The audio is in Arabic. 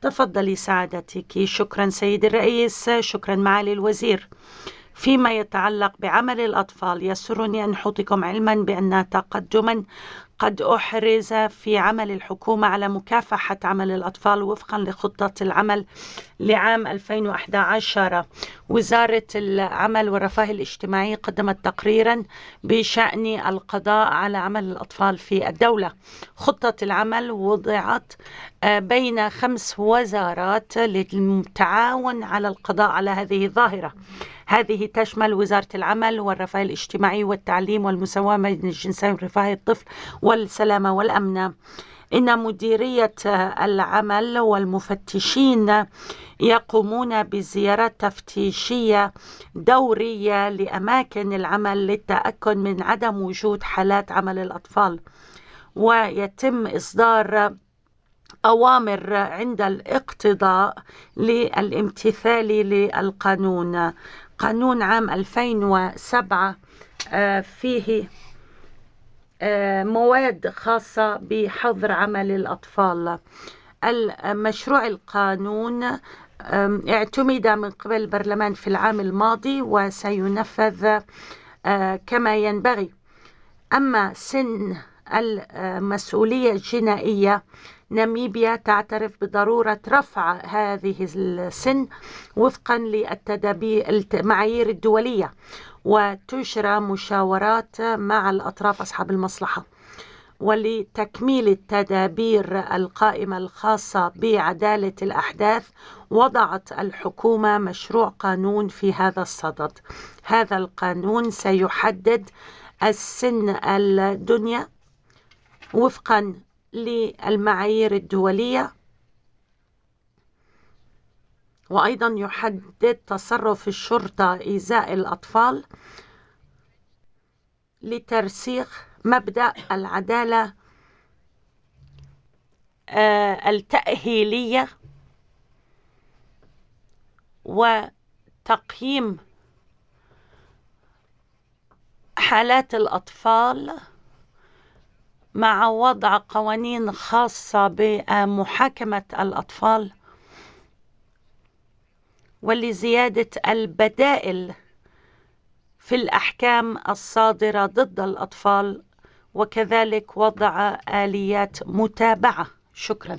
تفضلي سعادتك. شكرا سيد الرئيس، شكرا معالي الوزير. فيما يتعلق بعمل الأطفال، يسرني أن أعطيكم علما بأن تقدما قد أحرز في عمل الحكومة على مكافحة عمل الأطفال وفقا لخطة العمل لعام 2011. وزارة العمل والرفاه الاجتماعي قدمت تقريرا بشأن القضاء على عمل الأطفال في الدولة. خطة العمل وضعت بين 5 وزارات للتعاون على القضاء على هذه الظاهرة. هذه تشمل وزارة العمل والرفاه الاجتماعي والتعليم والمساواة بين الجنسين ورفاه الطفل والسلامة والأمن. إن مديرية العمل والمفتشين يقومون بزيارات تفتيشية دورية لأماكن العمل للتأكد من عدم وجود حالات عمل الأطفال، ويتم إصدار أوامر عند الاقتضاء للامتثال للقانون. قانون عام 2007 فيه مواد خاصة بحظر عمل الأطفال. المشروع القانون اعتمد من قبل البرلمان في العام الماضي وسينفذ كما ينبغي. أما سن المسؤولية الجنائية، ناميبيا تعترف بضرورة رفع هذه السن وفقا للمعايير الدولية، وتجرى مشاورات مع الأطراف أصحاب المصلحة. ولتكميل التدابير القائمة الخاصة بعدالة الأحداث، وضعت الحكومة مشروع قانون في هذا الصدد. هذا القانون سيحدد السن الدنيا وفقا للمعايير الدولية، وأيضا يحدد تصرف الشرطة إزاء الأطفال لترسيخ مبدأ العدالة التأهيلية وتقييم حالات الأطفال مع وضع قوانين خاصة بمحاكمة الأطفال، ولزيادة البدائل في الأحكام الصادرة ضد الأطفال، وكذلك وضع آليات متابعة. شكرا.